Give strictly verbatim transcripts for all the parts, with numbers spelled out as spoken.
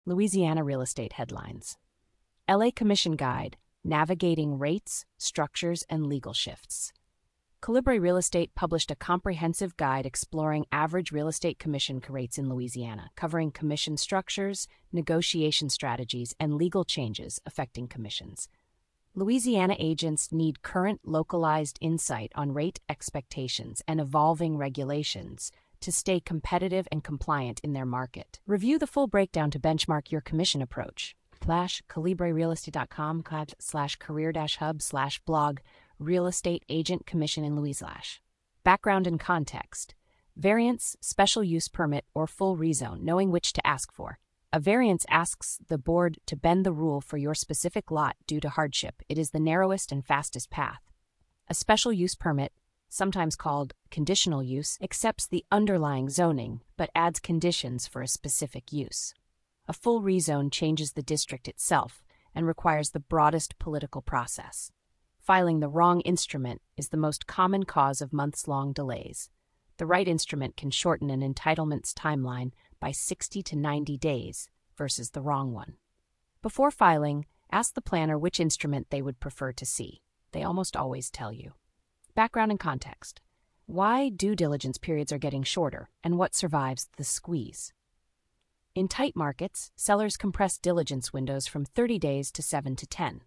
Louisiana real estate headlines. L A Commission Guide, Navigating Rates, Structures, and Legal Shifts. Colibri Real Estate published a comprehensive guide exploring average real estate commission rates in Louisiana, covering commission structures, negotiation strategies, and legal changes affecting commissions. Louisiana agents need current localized insight on rate expectations and evolving regulations to stay competitive and compliant in their market. Review the full breakdown to benchmark your commission approach. Slash calibrirealestate.com slash career dash hub slash blog real estate agent commission in Louisiana. Background and context. Variance, special use permit, or full rezone, knowing which to ask for. A variance asks the board to bend the rule for your specific lot due to hardship. It is the narrowest and fastest path. A special use permit, sometimes called conditional use, accepts the underlying zoning but adds conditions for a specific use. A full rezone changes the district itself and requires the broadest political process. Filing the wrong instrument is the most common cause of months-long delays. The right instrument can shorten an entitlement's timeline by sixty to ninety days versus the wrong one. Before filing, ask the planner which instrument they would prefer to see. They almost always tell you. Background and context. Why due diligence periods are getting shorter and what survives the squeeze. In tight markets, sellers compress diligence windows from thirty days to seven to ten.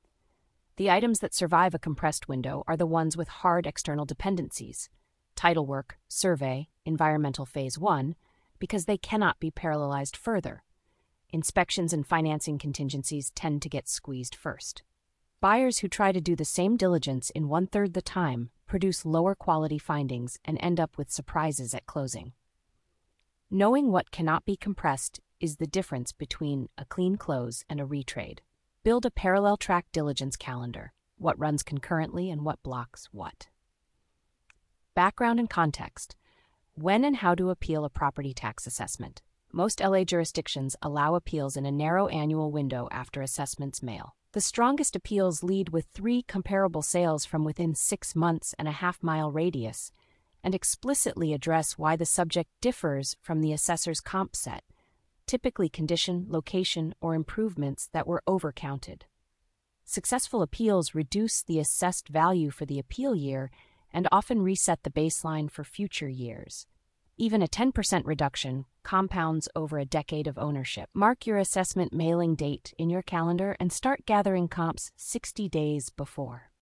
The items that survive a compressed window are the ones with hard external dependencies, title work, survey, environmental phase one, because they cannot be parallelized further. Inspections and financing contingencies tend to get squeezed first. Buyers who try to do the same diligence in one-third the time produce lower quality findings and end up with surprises at closing. Knowing what cannot be compressed is the difference between a clean close and a retrade. Build a parallel track diligence calendar, what runs concurrently and what blocks what. Background and context. When and how to appeal a property tax assessment. Most L A jurisdictions allow appeals in a narrow annual window after assessments mail. The strongest appeals lead with three comparable sales from within six months and a half-mile radius, and explicitly address why the subject differs from the assessor's comp set, typically condition, location, or improvements that were overcounted. Successful appeals reduce the assessed value for the appeal year and often reset the baseline for future years. Even a ten percent reduction compounds over a decade of ownership. Mark your assessment mailing date in your calendar and start gathering comps sixty days before.